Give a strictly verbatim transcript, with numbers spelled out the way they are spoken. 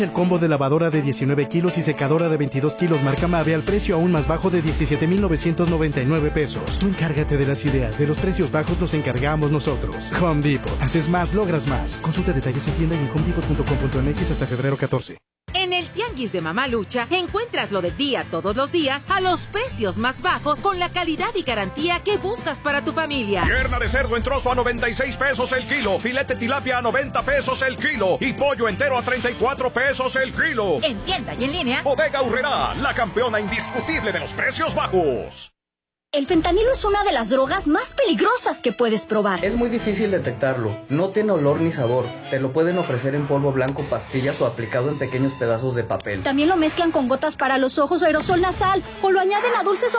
El combo de lavadora de diecinueve kilos y secadora de veintidós kilos marca Mave al precio aún más bajo de diecisiete mil novecientos noventa y nueve pesos. Tú encárgate de las ideas, de los precios bajos los encargamos nosotros. Home Depot. Haces más, logras más. Consulta detalles en tienda y en home depot punto com punto m x hasta febrero catorce. En el Tianguis de Mamá Lucha encuentras lo del día todos los días a los precios más bajos con la calidad y garantía que buscas para tu familia. Pierna de cerdo en trozo a noventa y seis pesos el kilo, filete tilapia a noventa pesos el kilo y pollo entero a treinta y cuatro pesos el kilo. En tienda y en línea. Bodega Aurrerá, la campeona indiscutible de los precios bajos. El fentanilo es una de las drogas más peligrosas que puedes probar. Es muy difícil detectarlo. No tiene olor ni sabor. Te lo pueden ofrecer en polvo blanco, pastillas o aplicado en pequeños pedazos de papel. También lo mezclan con gotas para los ojos o aerosol nasal o lo añaden a dulces o